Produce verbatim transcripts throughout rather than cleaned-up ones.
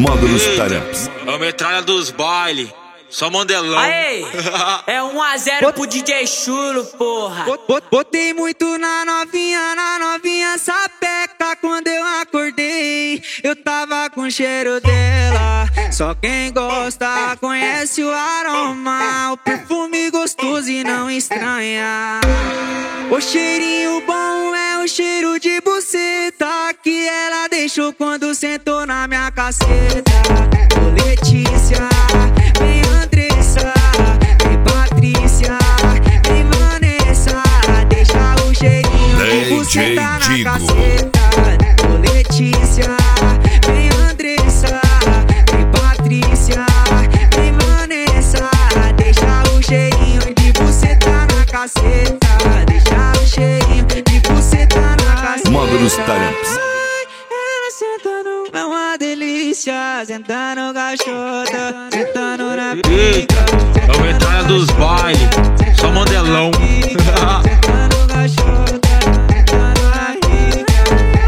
Módulos Taramps. É o metralha dos baile, só modelão. Aê, é um a zero pro D J Chulo, porra. Botei muito na novinha, na novinha sapeca. Quando eu acordei, eu tava com cheiro dela. Só quem gosta conhece o aroma, o perfume gostoso e não estranha. O cheirinho bom é o cheiro de buceta que ela deixou quando sentou na minha caceta. Ô Letícia, vem Andressa, vem Patrícia, vem Vanessa, deixa o cheirinho de buceta na caceta. Ô Letícia, vem Andressa, vem Patrícia, vem Vanessa, deixa o cheirinho de buceta na caceta. Deixa o cheirinho de buceta na caceta. Módulos Taramps. Ela sentando é uma delícia, sentando gachota, sentando na pica. É o metralha dos baile, só modelão. Sentando gachota, sentando na pica.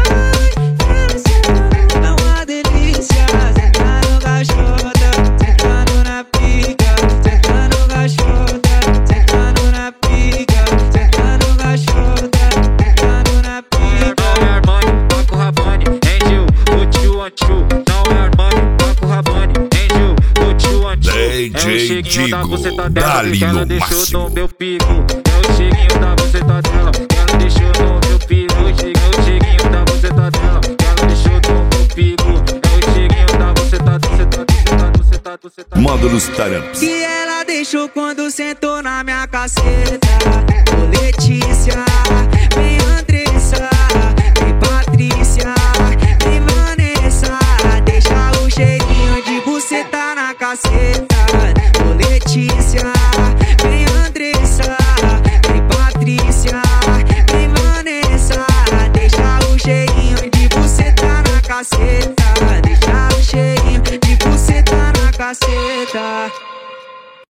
Ela sentando é uma delícia, sentando gachota, sentando na pica. Sentando gachota, sentando na pica. Sentando gachota, sentando na pica. Não é Armani, Paco Rabanne, Angel, o tio Anchu. Não é Armani, Paco Rabanne, Angel, o tio Anchu. D J Digo, dali no máximo. No meu pico, é o cheguinho da buceta dela, ela deixou no meu pico. É o cheguinho da buceta dela, ela deixou no meu pico. É o cheguinho da buceta, buceta, buceta, buceta, buceta. Módulos Taramps. Que ela deixou quando sentou na minha caceta. Ô Letícia, vem Andressa, vem Patrícia, vem Vanessa, deixa o cheirinho de buceta na caceta. Ô Letícia, vem Andressa, vem Patrícia, vem Vanessa, deixa o cheirinho de buceta na caceta. Deixa o cheirinho de buceta na caceta.